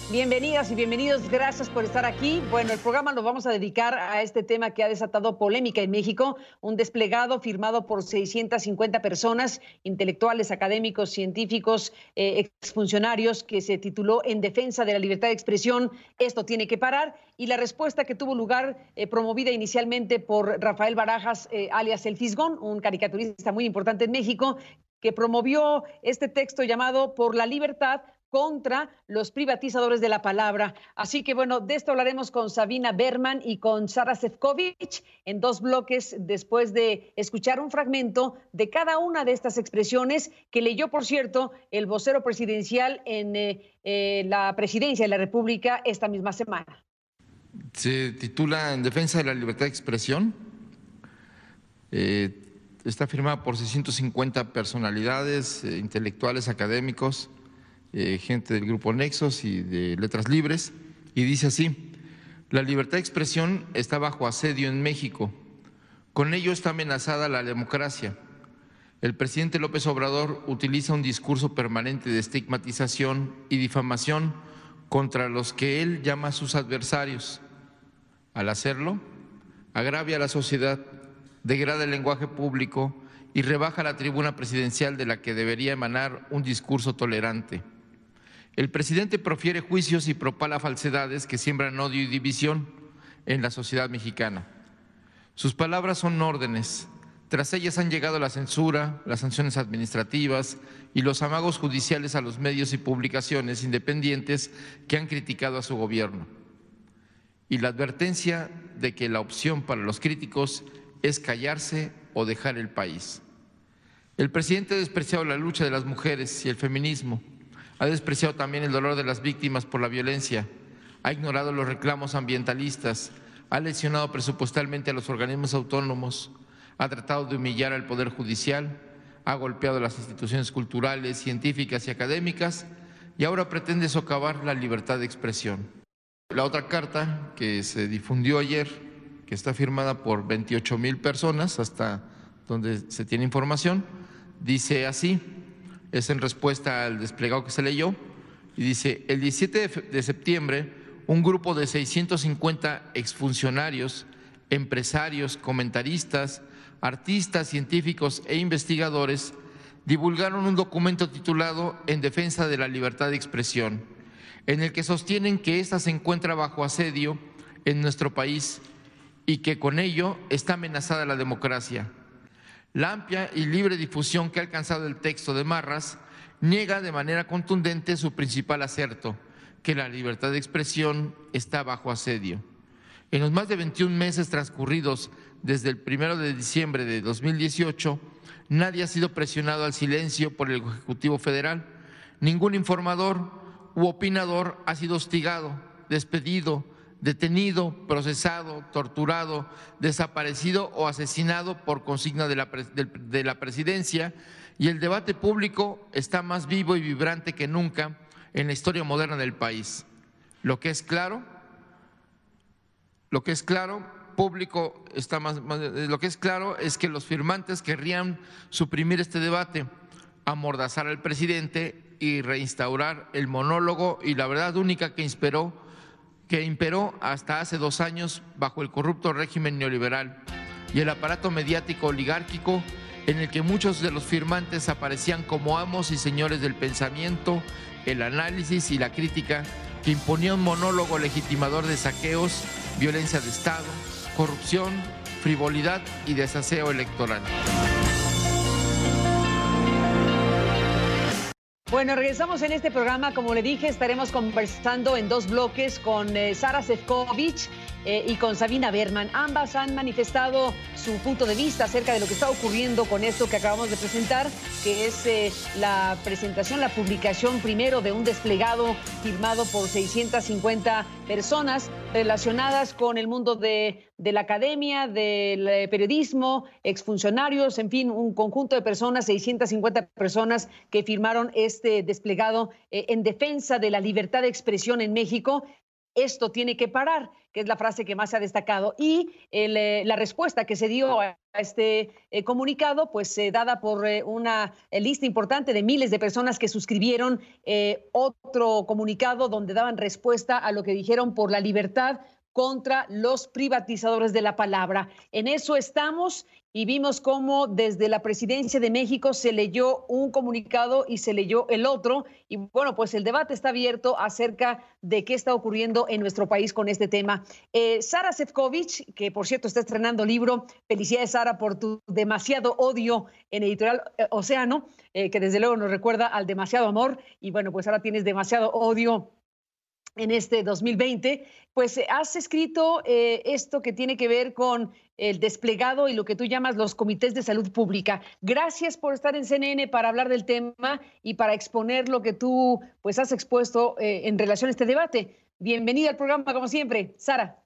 Bienvenidas y bienvenidos, gracias por estar aquí. Bueno, el programa lo vamos a dedicar a este tema que ha desatado polémica en México, un desplegado firmado por 650 personas, intelectuales, académicos, científicos, exfuncionarios, que se tituló En defensa de la libertad de expresión, esto tiene que parar, y la respuesta que tuvo lugar, promovida inicialmente por Rafael Barajas, alias El Fisgón, un caricaturista muy importante en México, que promovió este texto llamado Por la libertad contra los privatizadores de la palabra. Así que bueno, de esto hablaremos con Sabina Berman y con Sara Sefcovic en dos bloques, después de escuchar un fragmento de cada una de estas expresiones que leyó, por cierto, el vocero presidencial en la presidencia de la República esta misma semana. Se titula En defensa de la libertad de expresión. Está firmada por 650 personalidades, intelectuales, académicos, gente del Grupo Nexos y de Letras Libres, y dice así: la libertad de expresión está bajo asedio en México. Con ello está amenazada la democracia. El presidente López Obrador utiliza un discurso permanente de estigmatización y difamación contra los que él llama sus adversarios. Al hacerlo, agravia a la sociedad, degrada el lenguaje público y rebaja la tribuna presidencial de la que debería emanar un discurso tolerante. El presidente profiere juicios y propala falsedades que siembran odio y división en la sociedad mexicana. Sus palabras son órdenes. Tras ellas han llegado la censura, las sanciones administrativas y los amagos judiciales a los medios y publicaciones independientes que han criticado a su gobierno. Y la advertencia de que la opción para los críticos es callarse o dejar el país. El presidente ha despreciado la lucha de las mujeres y el feminismo. Ha despreciado también el dolor de las víctimas por la violencia, ha ignorado los reclamos ambientalistas, ha lesionado presupuestalmente a los organismos autónomos, ha tratado de humillar al Poder Judicial, ha golpeado a las instituciones culturales, científicas y académicas y ahora pretende socavar la libertad de expresión. La otra carta que se difundió ayer, que está firmada por 28,000 personas, hasta donde se tiene información, dice así. Es en respuesta al desplegado que se leyó, y dice: el 17 de septiembre, un grupo de 650 exfuncionarios, empresarios, comentaristas, artistas, científicos e investigadores divulgaron un documento titulado En defensa de la libertad de expresión, en el que sostienen que ésta se encuentra bajo asedio en nuestro país y que con ello está amenazada la democracia. La amplia y libre difusión que ha alcanzado el texto de Marras niega de manera contundente su principal aserto, que la libertad de expresión está bajo asedio. En los más de 21 meses transcurridos desde el 1 de diciembre de 2018, nadie ha sido presionado al silencio por el Ejecutivo Federal. Ningún informador u opinador ha sido hostigado, despedido, detenido, procesado, torturado, desaparecido o asesinado por consigna de la presidencia, y el debate público está más vivo y vibrante que nunca en la historia moderna del país. Lo que es claro es que los firmantes querrían suprimir este debate, amordazar al presidente y reinstaurar el monólogo y la verdad única que imperó hasta hace 2 años bajo el corrupto régimen neoliberal y el aparato mediático oligárquico, en el que muchos de los firmantes aparecían como amos y señores del pensamiento, el análisis y la crítica, que imponía un monólogo legitimador de saqueos, violencia de Estado, corrupción, frivolidad y desaseo electoral. Bueno, regresamos en este programa. Como le dije, estaremos conversando en dos bloques con Sara Sefcovic y con Sabina Berman. Ambas han manifestado su punto de vista acerca de lo que está ocurriendo con esto que acabamos de presentar, que es la presentación, la publicación primero de un desplegado firmado por 650 personas relacionadas con el mundo de la academia, del periodismo, exfuncionarios, en fin, un conjunto de personas, 650 personas que firmaron este desplegado en defensa de la libertad de expresión en México. esto tiene que parar, que es la frase que más se ha destacado. Y la respuesta que se dio a este comunicado, pues dada por una lista importante de miles de personas que suscribieron otro comunicado donde daban respuesta a lo que dijeron por la libertad contra los privatizadores de la palabra. En eso estamos y vimos cómo desde la Presidencia de México se leyó un comunicado y se leyó el otro. Y bueno, pues el debate está abierto acerca de qué está ocurriendo en nuestro país con este tema. Sara Sefcovic, que por cierto está estrenando libro, felicidades Sara por tu demasiado odio en Editorial Océano, que desde luego nos recuerda al demasiado amor. Y bueno, pues ahora tienes demasiado odio en este 2020, pues has escrito esto que tiene que ver con el desplegado y lo que tú llamas los comités de salud pública. Gracias por estar en CNN para hablar del tema y para exponer lo que tú pues has expuesto en relación a este debate. Bienvenida al programa, como siempre. Sara.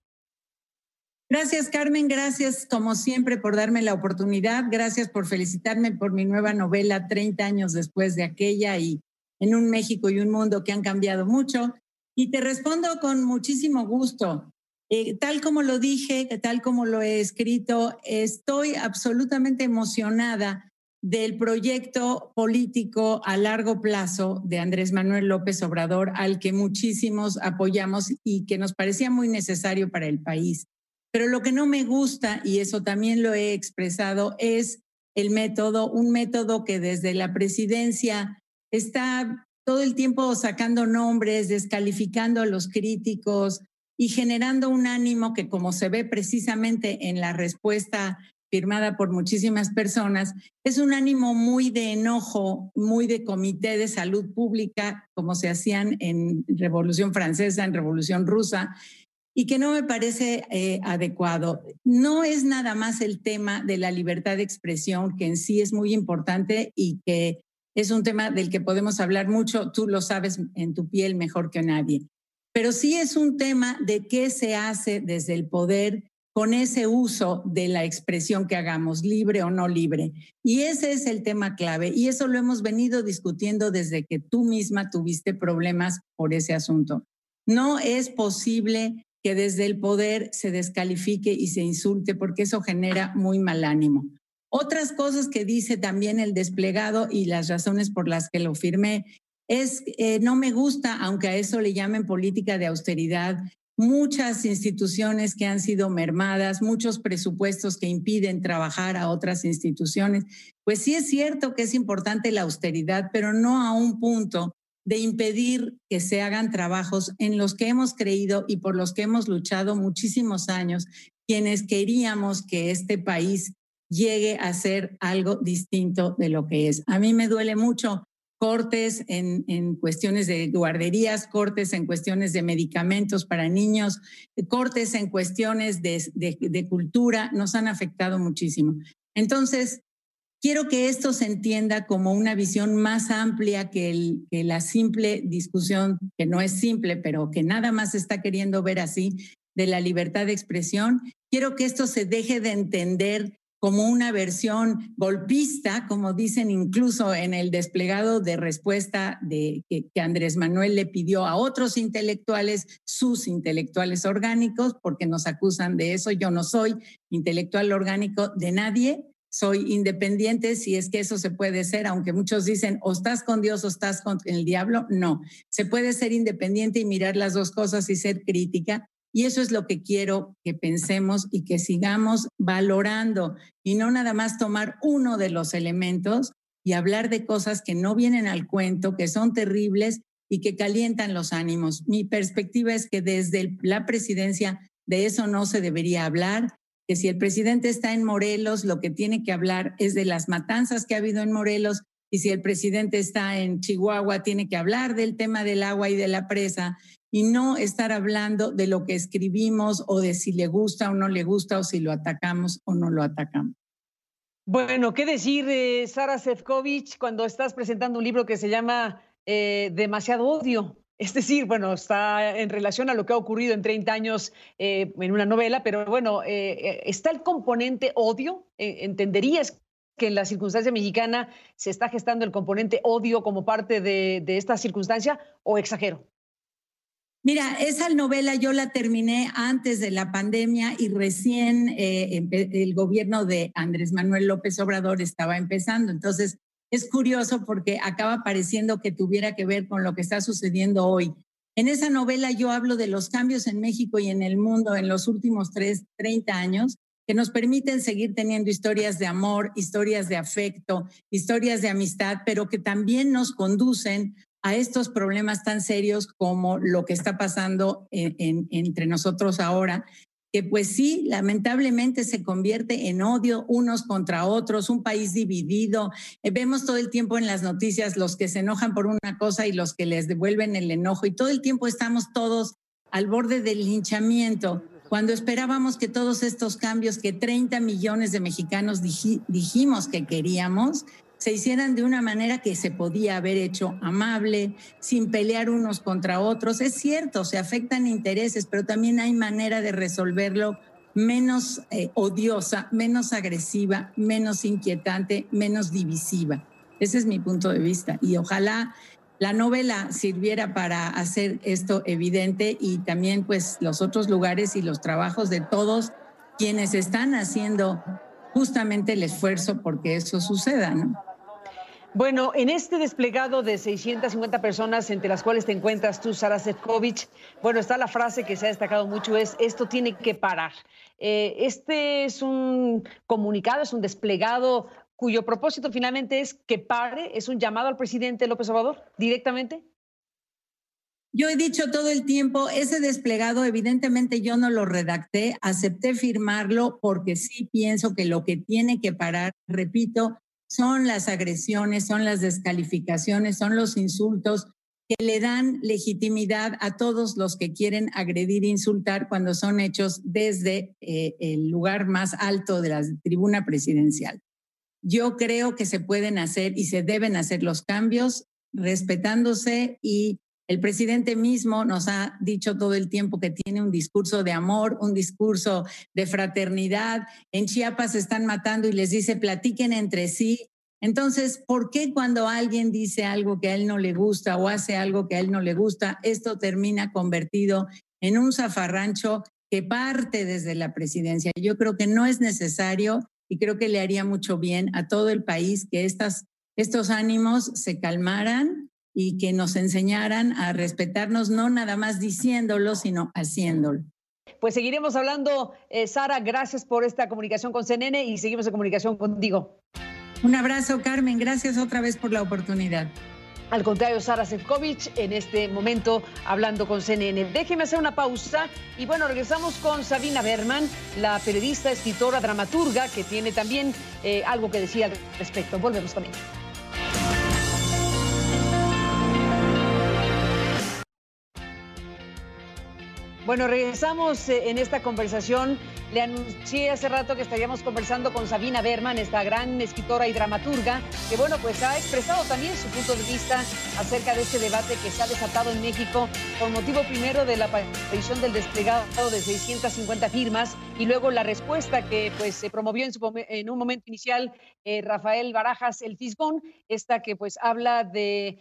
Gracias, Carmen. Gracias, como siempre, por darme la oportunidad. Gracias por felicitarme por mi nueva novela, 30 años después de aquella, y en un México y un mundo que han cambiado mucho. Y te respondo con muchísimo gusto. Tal como lo dije, tal como lo he escrito, estoy absolutamente emocionada del proyecto político a largo plazo de Andrés Manuel López Obrador, al que muchísimos apoyamos y que nos parecía muy necesario para el país. Pero lo que no me gusta, y eso también lo he expresado, es el método, un método que desde la presidencia está todo el tiempo sacando nombres, descalificando a los críticos y generando un ánimo que, como se ve precisamente en la respuesta firmada por muchísimas personas, es un ánimo muy de enojo, muy de comité de salud pública, como se hacían en Revolución Francesa, en Revolución Rusa, y que no me parece adecuado. No es nada más el tema de la libertad de expresión, que en sí es muy importante y que es un tema del que podemos hablar mucho, tú lo sabes en tu piel mejor que nadie. Pero sí es un tema de qué se hace desde el poder con ese uso de la expresión que hagamos, libre o no libre. Y ese es el tema clave. Y eso lo hemos venido discutiendo desde que tú misma tuviste problemas por ese asunto. No es posible que desde el poder se descalifique y se insulte, porque eso genera muy mal ánimo. Otras cosas que dice también el desplegado y las razones por las que lo firmé es, no me gusta, aunque a eso le llamen política de austeridad, muchas instituciones que han sido mermadas, muchos presupuestos que impiden trabajar a otras instituciones. Pues sí es cierto que es importante la austeridad, pero no a un punto de impedir que se hagan trabajos en los que hemos creído y por los que hemos luchado muchísimos años, quienes queríamos que este país llegue a ser algo distinto de lo que es. A mí me duele mucho cortes en cuestiones de guarderías, cortes en cuestiones de medicamentos para niños, cortes en cuestiones de cultura, nos han afectado muchísimo. Entonces, quiero que esto se entienda como una visión más amplia que la simple discusión, que no es simple, pero que nada más está queriendo ver así, de la libertad de expresión. Quiero que esto se deje de entender como una versión golpista, como dicen incluso en el desplegado de respuesta que Andrés Manuel le pidió a otros intelectuales, sus intelectuales orgánicos, porque nos acusan de eso. Yo no soy intelectual orgánico de nadie, soy independiente, si es que eso se puede ser, aunque muchos dicen o estás con Dios o estás con el diablo. No, se puede ser independiente y mirar las dos cosas y ser crítica. Y eso es lo que quiero que pensemos y que sigamos valorando y no nada más tomar uno de los elementos y hablar de cosas que no vienen al cuento, que son terribles y que calientan los ánimos. Mi perspectiva es que desde la presidencia de eso no se debería hablar, que si el presidente está en Morelos, lo que tiene que hablar es de las matanzas que ha habido en Morelos, y si el presidente está en Chihuahua, tiene que hablar del tema del agua y de la presa, y no estar hablando de lo que escribimos o de si le gusta o no le gusta o si lo atacamos o no lo atacamos. Bueno, ¿qué decir, Sara Sefcovic, cuando estás presentando un libro que se llama Demasiado odio? Es decir, bueno, está en relación a lo que ha ocurrido en 30 años en una novela, pero bueno, ¿está el componente odio? ¿Entenderías que en la circunstancia mexicana se está gestando el componente odio como parte de esta circunstancia o exagero? Mira, esa novela yo la terminé antes de la pandemia y recién el gobierno de Andrés Manuel López Obrador estaba empezando. Entonces, es curioso porque acaba pareciendo que tuviera que ver con lo que está sucediendo hoy. En esa novela yo hablo de los cambios en México y en el mundo en los últimos 30 años que nos permiten seguir teniendo historias de amor, historias de afecto, historias de amistad, pero que también nos conducen a estos problemas tan serios como lo que está pasando entre nosotros ahora, que pues sí, lamentablemente se convierte en odio unos contra otros, un país dividido. Vemos todo el tiempo en las noticias los que se enojan por una cosa y los que les devuelven el enojo, y todo el tiempo estamos todos al borde del linchamiento, cuando esperábamos que todos estos cambios que 30 millones de mexicanos dijimos que queríamos, se hicieran de una manera que se podía haber hecho amable, sin pelear unos contra otros. Es cierto, se afectan intereses, pero también hay manera de resolverlo menos odiosa, menos agresiva, menos inquietante, menos divisiva. Ese es mi punto de vista y ojalá la novela sirviera para hacer esto evidente y también pues los otros lugares y los trabajos de todos quienes están haciendo justamente el esfuerzo porque eso suceda, ¿no? Bueno, en este desplegado de 650 personas, entre las cuales te encuentras tú, Sara Sefcovic, bueno, está la frase que se ha destacado mucho, es esto tiene que parar. Este es un comunicado, es un desplegado cuyo propósito finalmente es que pare, es un llamado al presidente López Obrador directamente. Yo he dicho todo el tiempo, ese desplegado evidentemente yo no lo redacté, acepté firmarlo porque sí pienso que lo que tiene que parar, repito, son las agresiones, son las descalificaciones, son los insultos que le dan legitimidad a todos los que quieren agredir e insultar cuando son hechos desde el lugar más alto de la tribuna presidencial. Yo creo que se pueden hacer y se deben hacer los cambios respetándose, y el presidente mismo nos ha dicho todo el tiempo que tiene un discurso de amor, un discurso de fraternidad. En Chiapas se están matando y les dice platiquen entre sí. Entonces, ¿por qué cuando alguien dice algo que a él no le gusta o hace algo que a él no le gusta, esto termina convertido en un zafarrancho que parte desde la presidencia? Yo creo que no es necesario y creo que le haría mucho bien a todo el país que estos ánimos se calmaran y que nos enseñaran a respetarnos, no nada más diciéndolo, sino haciéndolo. Pues seguiremos hablando, Sara, gracias por esta comunicación con CNN y seguimos en comunicación contigo. Un abrazo, Carmen, gracias otra vez por la oportunidad. Al contrario, Sara Sefcovic, en este momento hablando con CNN. Déjeme hacer una pausa y bueno, regresamos con Sabina Berman, la periodista, escritora, dramaturga, que tiene también algo que decir al respecto. Volvemos con ella. Bueno, regresamos en esta conversación. Le anuncié hace rato que estaríamos conversando con Sabina Berman, esta gran escritora y dramaturga, que bueno, pues ha expresado también su punto de vista acerca de este debate que se ha desatado en México con motivo primero de la aparición del desplegado de 650 firmas y luego la respuesta que pues se promovió en un momento inicial Rafael Barajas el Fisgón, esta que pues habla de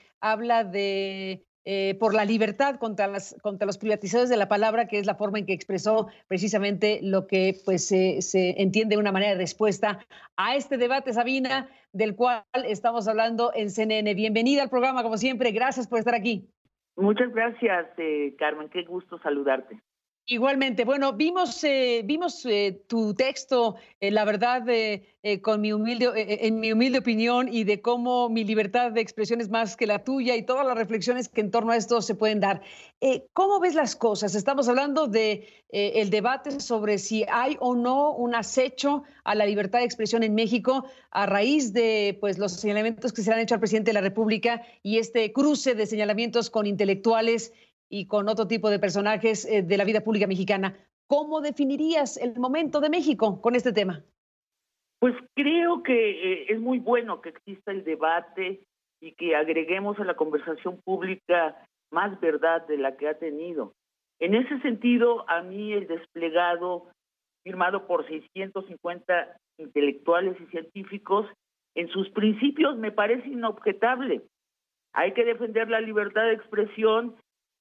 por la libertad contra los privatizadores de la palabra, que es la forma en que expresó precisamente lo que pues se entiende de una manera de respuesta a este debate, Sabina, del cual estamos hablando en CNN. Bienvenida al programa, como siempre. Gracias por estar aquí. Muchas gracias, Carmen. Qué gusto saludarte. Igualmente, bueno, vimos tu texto, la verdad, en mi humilde opinión, y de cómo mi libertad de expresión es más que la tuya y todas las reflexiones que en torno a esto se pueden dar. ¿Cómo ves las cosas? Estamos hablando de el debate sobre si hay o no un acecho a la libertad de expresión en México a raíz de pues, los señalamientos que se le han hecho al presidente de la República y este cruce de señalamientos con intelectuales y con otro tipo de personajes de la vida pública mexicana. ¿Cómo definirías el momento de México con este tema? Pues creo que es muy bueno que exista el debate y que agreguemos a la conversación pública más verdad de la que ha tenido. En ese sentido, a mí el desplegado firmado por 650 intelectuales y científicos, en sus principios me parece inobjetable. Hay que defender la libertad de expresión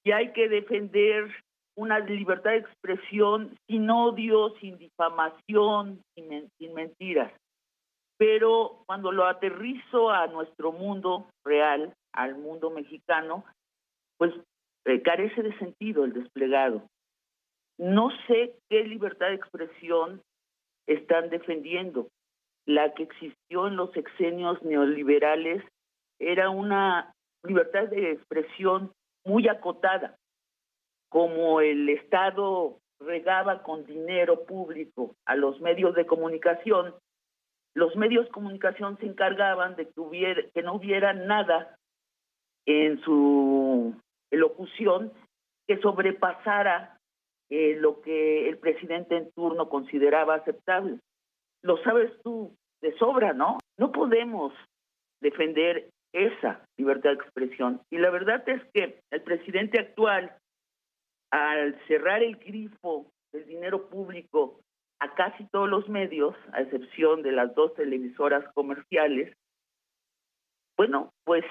y hay que defender una libertad de expresión sin odio, sin difamación, sin mentiras. Pero cuando lo aterrizo a nuestro mundo real, al mundo mexicano, pues carece de sentido el desplegado. No sé qué libertad de expresión están defendiendo. La que existió en los sexenios neoliberales era una libertad de expresión muy acotada. Como el Estado regaba con dinero público a los medios de comunicación, los medios de comunicación se encargaban de que no hubiera nada en su locución que sobrepasara lo que el presidente en turno consideraba aceptable. Lo sabes tú de sobra, ¿no? No podemos defender esa libertad de expresión. Y la verdad es que el presidente actual, al cerrar el grifo del dinero público a casi todos los medios, a excepción de las 2 televisoras comerciales, bueno, pues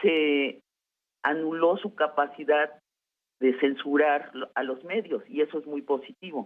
anuló su capacidad de censurar a los medios, y eso es muy positivo.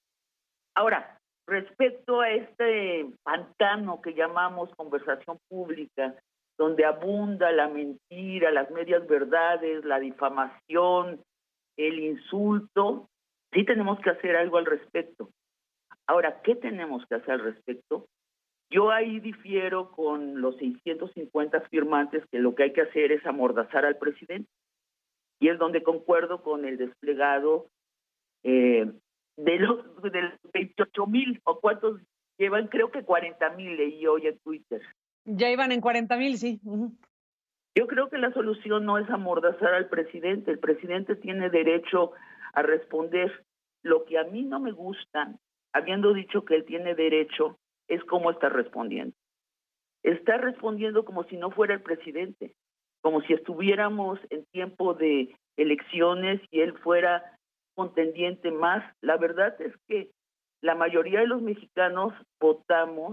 Ahora, respecto a este pantano que llamamos conversación pública, donde abunda la mentira, las medias verdades, la difamación, el insulto, sí tenemos que hacer algo al respecto. Ahora, ¿qué tenemos que hacer al respecto? Yo ahí difiero con los 650 firmantes que lo que hay que hacer es amordazar al presidente. Y es donde concuerdo con el desplegado de los 28,000, o cuántos llevan, creo que 40,000 leí hoy en Twitter. Ya iban en 40,000, sí. Yo creo que la solución no es amordazar al presidente. El presidente tiene derecho a responder. Lo que a mí no me gusta, habiendo dicho que él tiene derecho, es cómo está respondiendo. Está respondiendo como si no fuera el presidente, como si estuviéramos en tiempo de elecciones y él fuera contendiente más. La verdad es que la mayoría de los mexicanos votamos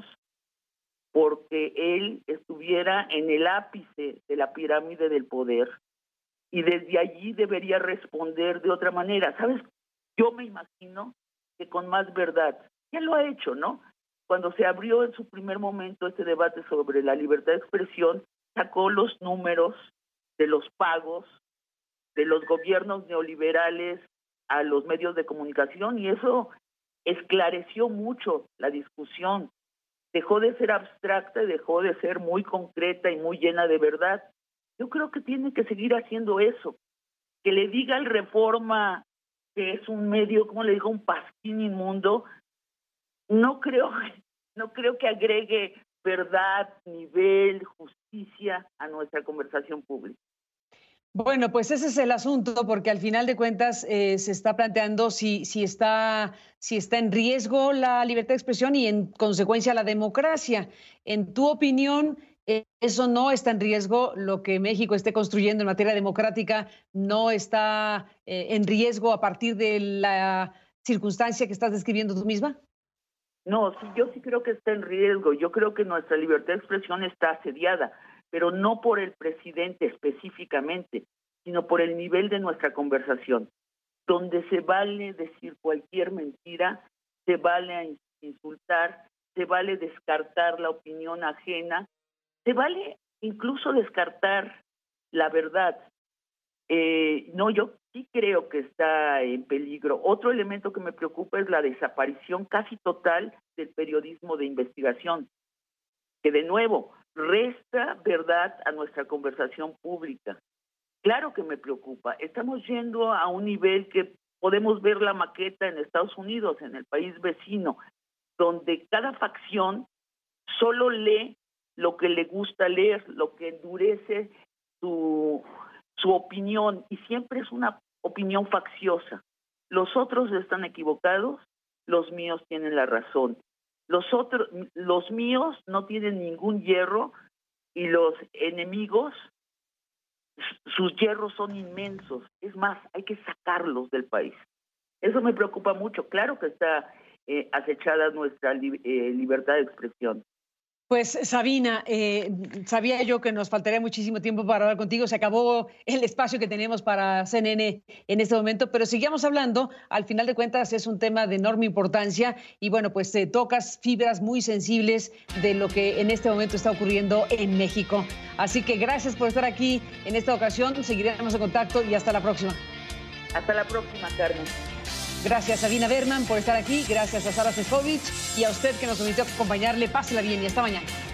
porque él estuviera en el ápice de la pirámide del poder y desde allí debería responder de otra manera. ¿Sabes? Yo me imagino que con más verdad. Ya lo ha hecho, ¿no? Cuando se abrió en su primer momento este debate sobre la libertad de expresión, sacó los números de los pagos de los gobiernos neoliberales a los medios de comunicación, y eso esclareció mucho la discusión. Dejó de ser abstracta y dejó de ser muy concreta y muy llena de verdad. Yo creo que tiene que seguir haciendo eso. Que le diga al Reforma que es un medio, como le digo, un pasquín inmundo, no creo que agregue verdad, nivel, justicia a nuestra conversación pública. Bueno, pues ese es el asunto, porque al final de cuentas se está planteando si está en riesgo la libertad de expresión y en consecuencia la democracia. En tu opinión, eso no está en riesgo. Lo que México esté construyendo en materia democrática no está en riesgo a partir de la circunstancia que estás describiendo tú misma. No, sí, yo sí creo que está en riesgo. Yo creo que nuestra libertad de expresión está asediada, pero no por el presidente específicamente, sino por el nivel de nuestra conversación, donde se vale decir cualquier mentira, se vale insultar, se vale descartar la opinión ajena, se vale incluso descartar la verdad. No, yo sí creo que está en peligro. Otro elemento que me preocupa es la desaparición casi total del periodismo de investigación, que de nuevo resta verdad a nuestra conversación pública. Claro que me preocupa. Estamos yendo a un nivel que podemos ver la maqueta en Estados Unidos, en el país vecino, donde cada facción solo lee lo que le gusta leer, lo que endurece su opinión, y siempre es una opinión facciosa. Los otros están equivocados, los míos tienen la razón. Los míos no tienen ningún hierro y los enemigos, sus hierros son inmensos. Es más, hay que sacarlos del país. Eso me preocupa mucho. Claro que está acechada nuestra libertad de expresión. Pues Sabina, sabía yo que nos faltaría muchísimo tiempo para hablar contigo. Se acabó el espacio que tenemos para CNN en este momento, pero sigamos hablando. Al final de cuentas es un tema de enorme importancia y bueno, pues tocas fibras muy sensibles de lo que en este momento está ocurriendo en México. Así que gracias por estar aquí en esta ocasión. Seguiremos en contacto y hasta la próxima. Hasta la próxima, Carmen. Gracias a Sabina Berman por estar aquí, gracias a Sara Sefcovic y a usted que nos permitió acompañarle. Pásela bien y hasta mañana.